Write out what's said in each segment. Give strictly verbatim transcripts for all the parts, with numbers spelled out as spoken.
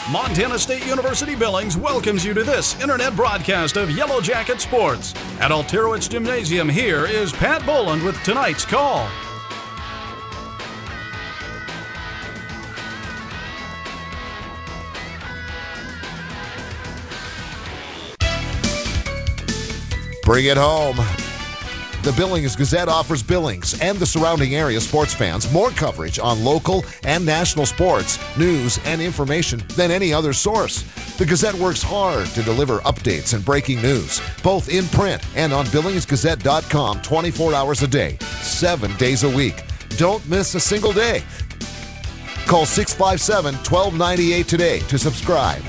Montana State University Billings welcomes you to this internet broadcast of Yellow Jacket Sports. At Alterowitz Gymnasium, here is Pat Boland with tonight's call. Bring it home. The Billings Gazette offers Billings and the surrounding area sports fans more coverage on local and national sports, news, and information than any other source. The Gazette works hard to deliver updates and breaking news, both in print and on billings gazette dot com twenty-four hours a day, seven days a week. Don't miss a single day. Call six five seven, one two nine eight today to subscribe.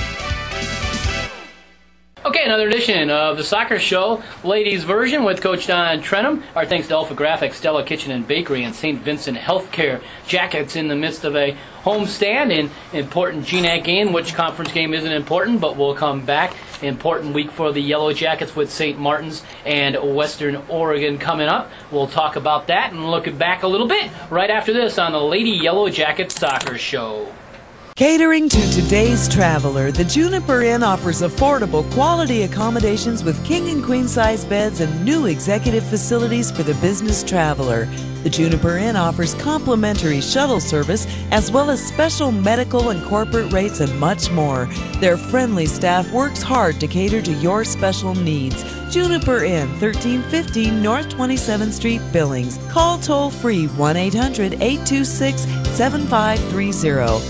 Okay, another edition of the Soccer Show, ladies version with Coach Don Trenum. Our thanks to Alpha Graphics, Stella Kitchen and Bakery, and Saint Vincent Healthcare. Jackets in the midst of a homestand in important G NAC game. Which conference game isn't important, but we'll come back. Important week for the Yellow Jackets with Saint Martin's and Western Oregon coming up. We'll talk about that and look back a little bit right after this on the Lady Yellow Jacket Soccer Show. Catering to today's traveler, the Juniper Inn offers affordable, quality accommodations with king and queen size beds and new executive facilities for the business traveler. The Juniper Inn offers complimentary shuttle service as well as special medical and corporate rates and much more. Their friendly staff works hard to cater to your special needs. Juniper Inn, thirteen fifty North twenty-seventh Street, Billings. Call toll free one eight hundred, eight two six, seven five three zero.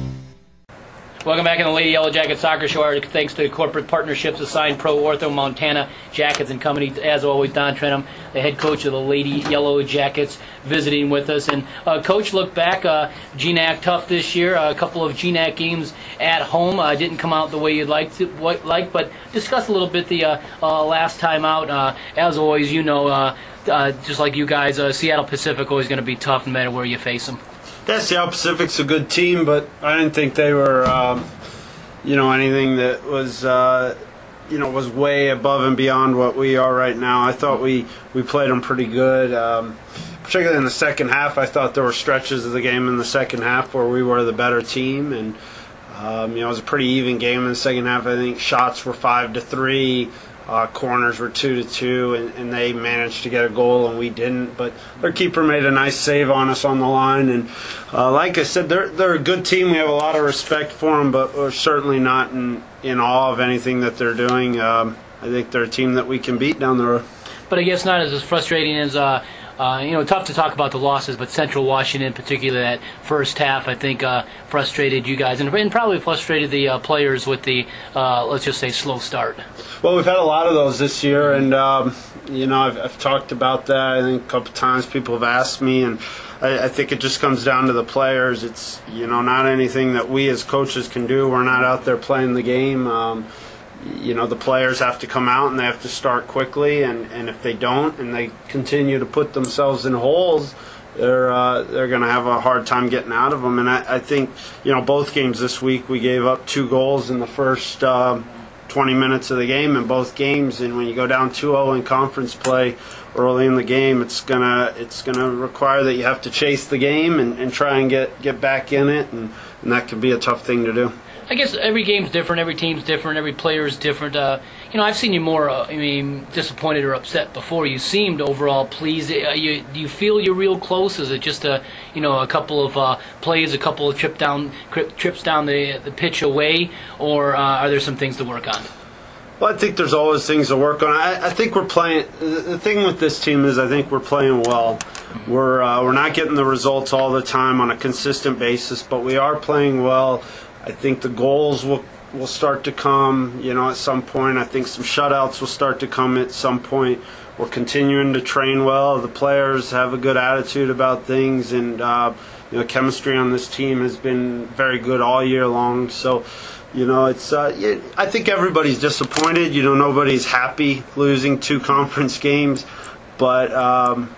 Welcome back in the Lady Yellow Jacket Soccer Show. Our thanks to corporate partnerships assigned Pro Ortho Montana Jackets and Company. As always, Don Trenum, the head coach of the Lady Yellow Jackets, visiting with us. And uh, Coach, look back, uh, G NAC tough this year. Uh, a couple of G NAC games at home uh, didn't come out the way you'd like to, what, like, but discuss a little bit the uh, uh, last time out. Uh, as always, you know, uh, uh, just like you guys, uh, Seattle Pacific always going to be tough no matter where you face them. Yeah, Seattle Pacific's a good team, but I didn't think they were, um, you know, anything that was, uh, you know, was way above and beyond what we are right now. I thought we, we played them pretty good, um, particularly in the second half. I thought there were stretches of the game in the second half where we were the better team, and um, you know, it was a pretty even game in the second half. I think shots were five to three. Uh, corners were two to two, and, and they managed to get a goal, and we didn't. But their keeper made a nice save on us on the line, and uh, like I said, they're they're a good team. We have a lot of respect for them, but we're certainly not in in awe of anything that they're doing. Um, I think they're a team that we can beat down the road. But I guess not as frustrating as. Uh Uh, you know, tough to talk about the losses, but Central Washington, in particular, that first half, I think, uh, frustrated you guys and, and probably frustrated the uh, players with the, uh, let's just say, slow start. Well, we've had a lot of those this year, and, um, you know, I've, I've talked about that. I think a couple times people have asked me, and I, I think it just comes down to the players. It's, you know, not anything that we as coaches can do. We're not out there playing the game. Um, You know, the players have to come out and they have to start quickly, and, and if they don't and they continue to put themselves in holes, they're uh, they're going to have a hard time getting out of them. And I, I think, you know, both games this week we gave up two goals in the first uh, twenty minutes of the game in both games, and when you go down two oh in conference play early in the game, it's gonna it's gonna require that you have to chase the game and, and try and get, get back in it, and, and that could be a tough thing to do. I guess every game's different, every team's different, every player's different. Uh, you know, I've seen you more, uh, I mean, disappointed or upset before. You seemed overall pleased. Uh, you, do you feel you're real close? Is it just a, you know, a couple of uh, plays, a couple of trip down, trips down the the pitch away, or uh, are there some things to work on? Well, I think there's always things to work on. I, I think we're playing. The thing with this team is I think we're playing well. We're uh, we're not getting the results all the time on a consistent basis, but we are playing well. I think the goals will will start to come, you know, at some point. I think some shutouts will start to come at some point. We're continuing to train well. The players have a good attitude about things, and uh, you know, chemistry on this team has been very good all year long. So, you know, it's uh, I think everybody's disappointed. You know, nobody's happy losing two conference games, but. Um,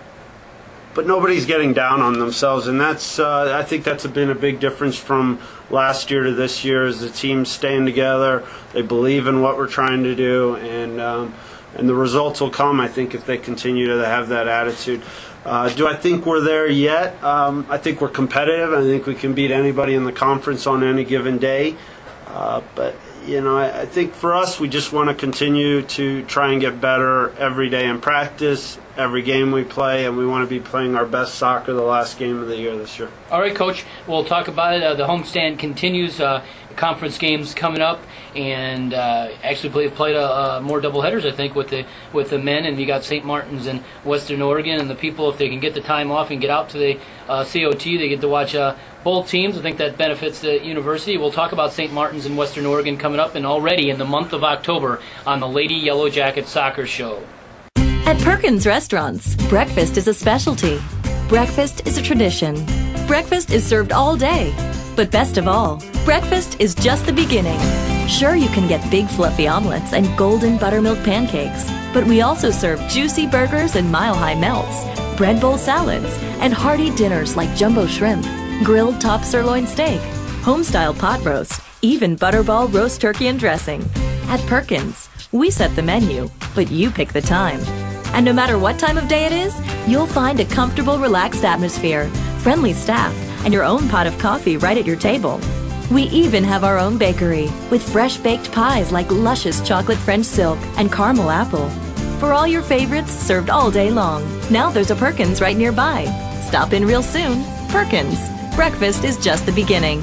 But nobody's getting down on themselves, and that's uh, I think that's been a big difference from last year to this year. Is the team staying together? They believe in what we're trying to do, and um, and the results will come. I think if they continue to have that attitude. Uh, do I think we're there yet? Um, I think we're competitive. I think we can beat anybody in the conference on any given day. Uh, but, you know, I, I think for us, we just want to continue to try and get better every day in practice, every game we play, and we want to be playing our best soccer the last game of the year this year. All right, Coach, we'll talk about it. Uh, the homestand continues. Uh, conference games coming up, and uh, actually play, played a, uh, more doubleheaders, I think, with the with the men, and you got Saint Martin's and Western Oregon, and the people, if they can get the time off and get out to the uh, C O T, they get to watch uh, both teams. I think that benefits the university. We'll talk about Saint Martin's and Western Oregon coming up, and already in the month of October on the Lady Yellow Jackets Soccer Show. At Perkins Restaurants, breakfast is a specialty. Breakfast is a tradition. Breakfast is served all day. But best of all, breakfast is just the beginning. Sure, you can get big fluffy omelets and golden buttermilk pancakes, but we also serve juicy burgers and mile-high melts, bread bowl salads, and hearty dinners like jumbo shrimp, grilled top sirloin steak, home-style pot roast, even butterball roast turkey and dressing. At Perkins, we set the menu, but you pick the time. And no matter what time of day it is, you'll find a comfortable, relaxed atmosphere, friendly staff, and your own pot of coffee right at your table. We even have our own bakery with fresh baked pies like luscious chocolate French silk and caramel apple. For all your favorites served all day long, now there's a Perkins right nearby. Stop in real soon. Perkins. Breakfast is just the beginning.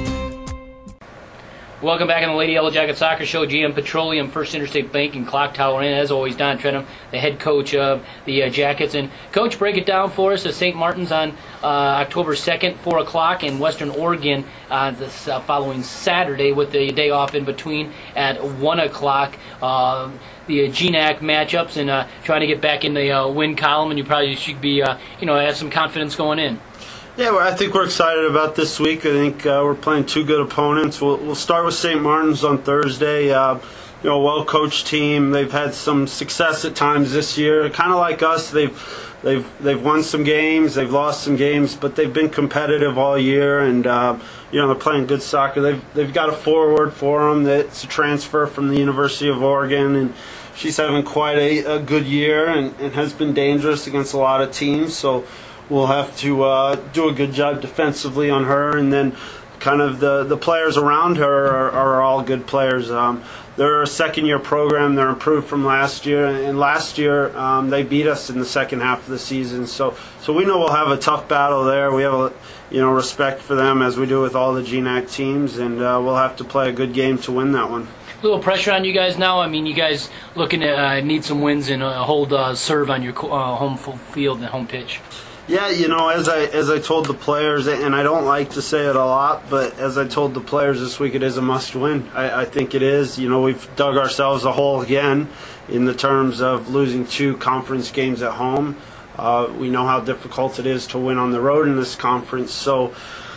Welcome back on the Lady Yellow Jacket Soccer Show. G M Petroleum, First Interstate Bank, and Clock Tower Inn. As always, Don Trentham, the head coach of the uh, Jackets. And, Coach, break it down for us. Saint Martin's on uh, October second, four o'clock, and Western Oregon uh, this uh, following Saturday with the day off in between at one o'clock. Uh, the uh, G NAC matchups and uh, trying to get back in the uh, win column, and you probably should be, uh, you know, have some confidence going in. Yeah, well, I think we're excited about this week. I think uh, we're playing two good opponents. We'll, we'll start with Saint Martin's on Thursday. Uh, you know, a well-coached team. They've had some success at times this year. Kind of like us, they've they've they've won some games, they've lost some games, but they've been competitive all year. And uh, you know, they're playing good soccer. They've they've got a forward for them that's a transfer from the University of Oregon, and she's having quite a, a good year and, and has been dangerous against a lot of teams. So we'll have to uh, do a good job defensively on her, and then kind of the, the players around her are, are all good players. Um, they're a second-year program. They're improved from last year, and last year um, they beat us in the second half of the season. So, so we know we'll have a tough battle there. We have a, you know, respect for them as we do with all the G NAC teams, and uh, we'll have to play a good game to win that one. A little pressure on you guys now. I mean, you guys looking to uh, need some wins and uh, hold uh, serve on your uh, home field and home pitch. Yeah, you know, as I as I told the players, and I don't like to say it a lot, but as I told the players this week, it is a must-win. I, I think it is. You know, we've dug ourselves a hole again in the terms of losing two conference games at home. Uh, we know how difficult it is to win on the road in this conference, so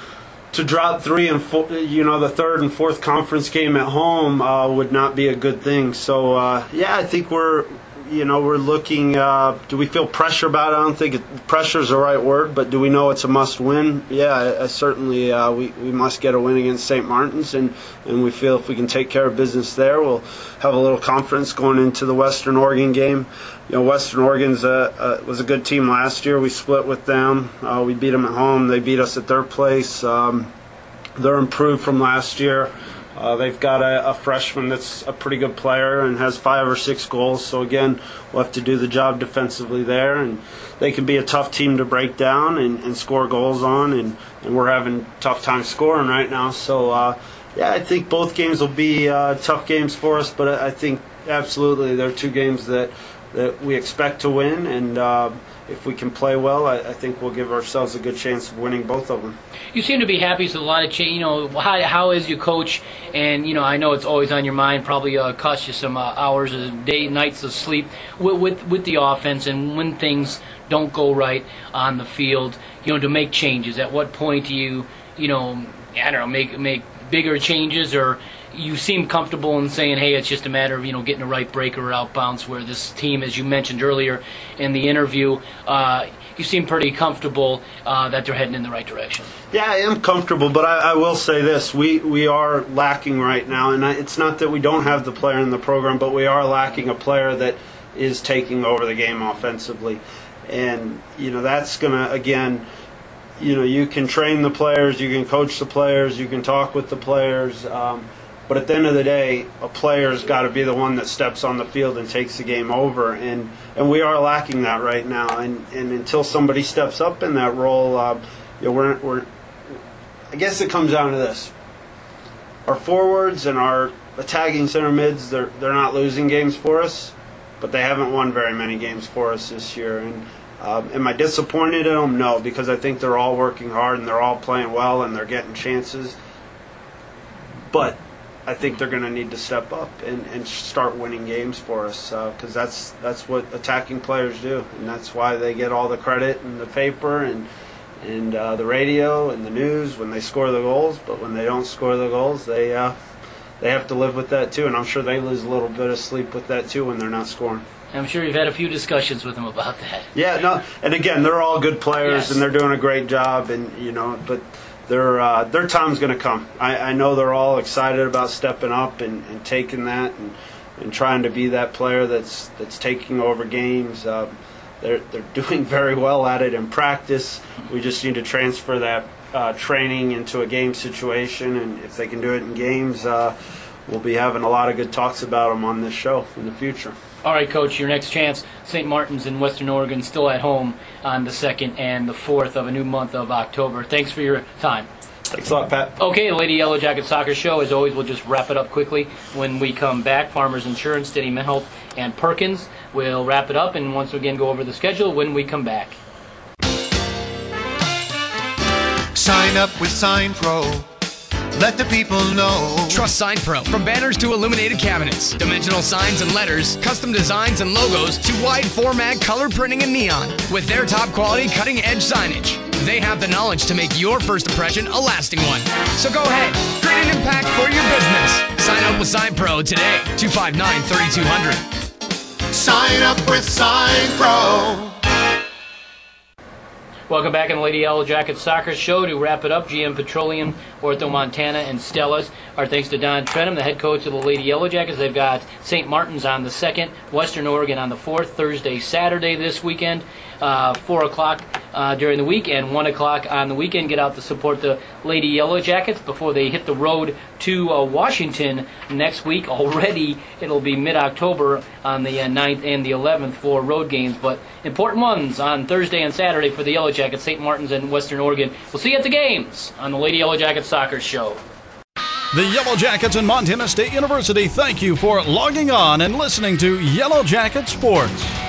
to drop three and four, you know, the third and fourth conference game at home uh, would not be a good thing. So, uh, yeah, I think we're. You know, we're looking, uh, do we feel pressure about it? I don't think it, pressure is the right word, but do we know it's a must-win? Yeah, I, I certainly uh, we, we must get a win against Saint Martin's, and, and we feel if we can take care of business there, we'll have a little confidence going into the Western Oregon game. You know, Western Oregon's a, a, was a good team last year. We split with them. Uh, we beat them at home. They beat us at their place. Um, they're improved from last year. Uh, they've got a, a freshman that's a pretty good player and has five or six goals. So, again, we'll have to do the job defensively there. And they can be a tough team to break down and, and score goals on. And, and we're having tough time scoring right now. So, uh, yeah, I think both games will be uh, tough games for us. But I think absolutely they're two games that, that we expect to win. And uh, if we can play well, I, I think we'll give ourselves a good chance of winning both of them. You seem to be happy with a lot of change. You know, how, how is your coach? And, you know, I know it's always on your mind, probably uh, cost you some uh, hours, of day, nights of sleep with, with with the offense, and when things don't go right on the field, you know, to make changes. At what point do you, you know, I don't know, make make bigger changes, or you seem comfortable in saying, hey, it's just a matter of, you know, getting the right break or out bounce, where this team, as you mentioned earlier in the interview, uh, you seem pretty comfortable uh, that they're heading in the right direction. Yeah, I am comfortable, but I, I will say this. We, we are lacking right now, and I, it's not that we don't have the player in the program, but we are lacking a player that is taking over the game offensively. And, you know, that's going to, again, you know, you can train the players, you can coach the players, you can talk with the players, um, But at the end of the day, a player's got to be the one that steps on the field and takes the game over, and, and we are lacking that right now. And, and until somebody steps up in that role, uh, you know, we're, we're. I guess it comes down to this: our forwards and our attacking center mids, they're they're not losing games for us, but they haven't won very many games for us this year. And uh, am I disappointed in them? No, because I think they're all working hard and they're all playing well and they're getting chances. But I think they're going to need to step up and, and start winning games for us, because uh, that's that's what attacking players do, and that's why they get all the credit in the paper and and uh, the radio and the news when they score the goals. But when they don't score the goals, they uh, they have to live with that too, and I'm sure they lose a little bit of sleep with that too when they're not scoring. I'm sure you've had a few discussions with them about that. Yeah, no, and again, they're all good players, Yes. and they're doing a great job, and you know, but. Their, uh, their time's going to come. I, I know they're all excited about stepping up and, and taking that and, and trying to be that player that's that's taking over games. Um, they're they're doing very well at it in practice. We just need to transfer that uh, training into a game situation, and if they can do it in games, uh, we'll be having a lot of good talks about them on this show in the future. All right, Coach, your next chance, Saint Martin's in Western Oregon, still at home on the second and the fourth of a new month of October. Thanks for your time. Thanks a lot, Pat. Okay, the Lady Yellow Jacket Soccer Show. As always, we'll just wrap it up quickly. When we come back, Farmers Insurance, Steady Health, and Perkins will wrap it up, and once again go over the schedule when we come back. Sign up with Sign Pro. Let the people know. Trust Sign Pro. From banners to illuminated cabinets, dimensional signs and letters, custom designs and logos, to wide format color printing and neon. With their top quality cutting edge signage, they have the knowledge to make your first impression a lasting one. So go ahead, create an impact for your business. Sign up with Sign Pro today. two five nine, three two zero zero. Sign up with Sign Pro. Welcome back on the Lady Yellow Jacket Soccer Show. To wrap it up, G M Petroleum, Ortho Montana, and Stella's. Our thanks to Don Trenum, the head coach of the Lady Yellow Jackets. They've got Saint Martin's on the second, Western Oregon on the fourth, Thursday, Saturday this weekend, uh, four o'clock uh, during the week, and one o'clock on the weekend. Get out to support the Lady Yellow Jackets before they hit the road to uh, Washington next week. Already, it'll be mid-October on the uh, ninth and the eleventh for road games, but important ones on Thursday and Saturday for the Yellow Jackets, Saint Martin's and Western Oregon. We'll see you at the games on the Lady Yellow Jacket Soccer Show. The Yellow Jackets and Montana State University thank you for logging on and listening to Yellow Jacket Sports.